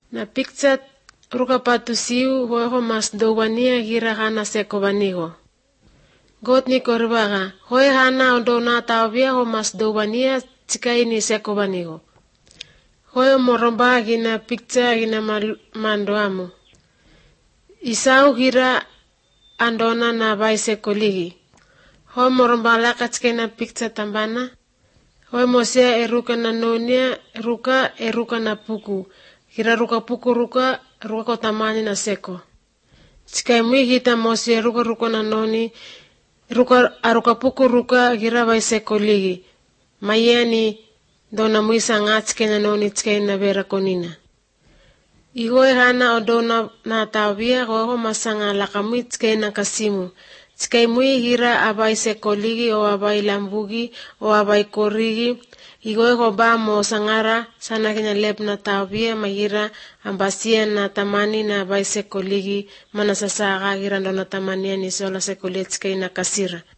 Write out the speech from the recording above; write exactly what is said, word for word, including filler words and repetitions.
Na picture ruka patusiu hoho mas dowania gira hana sekobanigo. God ni korbaga, hoi hana ondona tawia ho mas dowania tika ini sekobanigo. Hoi moromba gina picture gina mandoamu. Isau gira andona na baisekoligi. Hoi moromba laka tika ina picture tambana. Hoi mosea eruka na nonia, ruka eruka na puku. Gira ruka puku ruka, ruka kotamani na seko. Tika mui hita mosea ruka ruka na noni, ruka aruka puku ruka gira baisekoligi. Mayani dona mui sanga tika na noni tika ina vera konina. Ihoi hana odona na tawia hoho masanga laka mui tika ina kasimu. Tika mui gira abaisekoligi o abailambugi o abaikorigi. Igoi hoba mo sangara sana kina lep na tawia magira ambasia na tamani na baisekoligi mana sasaga gira dona tamania ni sola sekoligi tika ina kasira.